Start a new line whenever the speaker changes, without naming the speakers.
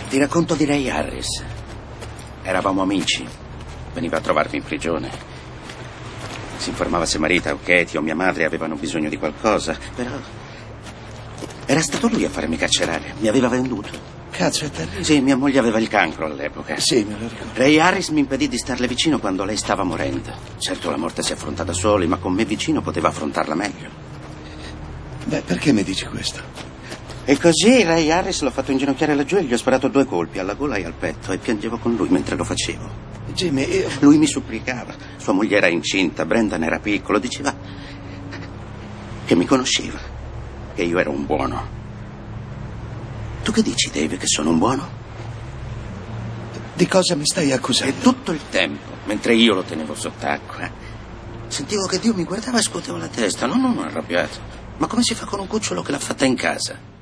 Ti racconto di Ray Harris. Eravamo amici. Veniva a trovarmi in prigione. Si informava se Marita o Katie o mia madre avevano bisogno di qualcosa. Però era stato lui a farmi carcerare. Mi aveva venduto.
Cazzo, è terribile.
Sì, mia moglie aveva il cancro all'epoca.
Sì, me lo ricordo.
Ray Harris mi impedì di starle vicino quando lei stava morendo. Certo, la morte si affronta da soli, ma con me vicino poteva affrontarla meglio.
Beh, perché mi dici questo?
E così Ray Harris l'ho fatto inginocchiare laggiù e gli ho sparato 2 colpi alla gola e al petto e piangevo con lui mentre lo facevo.
Jimmy, io...
Lui mi supplicava. Sua moglie era incinta, Brendan era piccolo, diceva che mi conosceva, che io ero un buono. Tu che dici, Dave, che sono un buono?
Di cosa mi stai accusando?
E tutto il tempo, mentre io lo tenevo sott'acqua, sentivo che Dio mi guardava e scuotevo la testa. No, non arrabbiato. Ma come si fa con un cucciolo che l'ha fatta in casa?